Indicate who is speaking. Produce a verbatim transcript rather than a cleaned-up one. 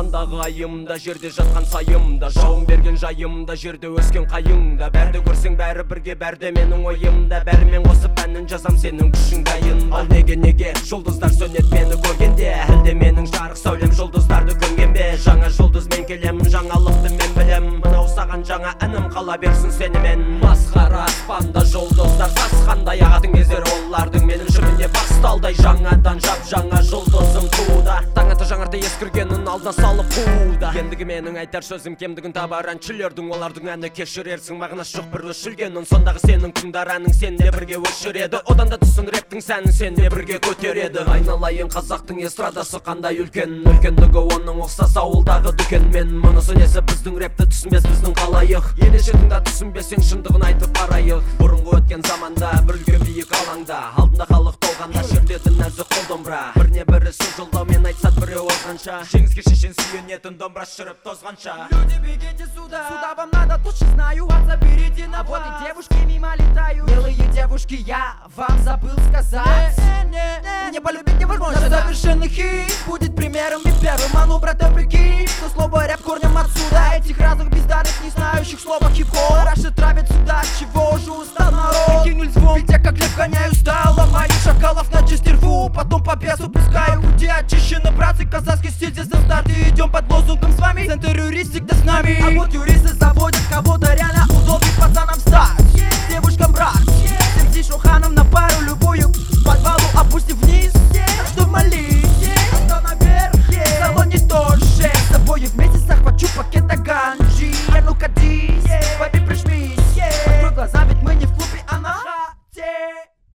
Speaker 1: аспандағы айымда, жерде жатқан сайымда, жауын берген жайымда, жерде өскен қайыңда. Бәрді көрсең бәрі бірге, бәрде менің ойымда. Бәрімен қосып әнін жазам сенің күшің дайын. Ал неге неге жұлдыздар сөнет мені көргенде? Әлде менің жарық сәулем жұлдыздарды көнген бе? Жаңа жұлдыз мен келемін, жаңалықты мен білем. Мынау саған жаңа әнім, қала берсін сенімен. Масқара аспанда жұлдыздар сасқандай, ағатын кездер олардың менің шүміне басталдай. Жаңадан жап жаңа жұлдызым тууда, таң ата жаңарда ескіргенін алдына салып қууда. Ендігі менің айтар сөзім кемдігін табар әншілердің, олардың әні кешірерсің. Мағынасы жоқ бір өшілгенін, сондағы сенің тыңдар әнің сенде бірге өшіреді. Одан да түсін рэптің сәнін сенде бірге көтереді. Айналайын қазақтың эстрадасы қандай үлкен, үлкендігі оның ұқсас ауылдағы дүкен. Мен мұнысы несі біздің рэпті түсінбес біздің қалайық. Елеше тыңда түсінбесең шындығын айтып барайық. Бұрынғы өткен заманда бір үлкен биік алаңда, алдында халық толғанда шерледі нәзік қол домбыра. Біріне бірі сөз жолдаумен айтсат біреу озғанша, жеңіске шешен сүйенетін домбыра шіріп тозғанша.
Speaker 2: Люди, бегите сюда, сюда вам надо, точно знаю, отзаберите на вот и девушки мимо летают. Милые девушки, я вам забыл сказать, не полюбить невозможно. Совершенный хит будет примером и первым. А ну, брат, прикинь, что слово рэп корнем отсюда. Этих разных бездарных, не знающих слова хип-хоп. Раши травят сюда, с чего же устал народ. Кинуль звон, ведь я как лев гоняю стал. Ломаю шакалов на чисти рву, потом по бесу пускаю. Где очищены братцы, казахский стиль здесь на старте. Идем под лозунгом с вами, центр юрист всегда с нами. А вот юристы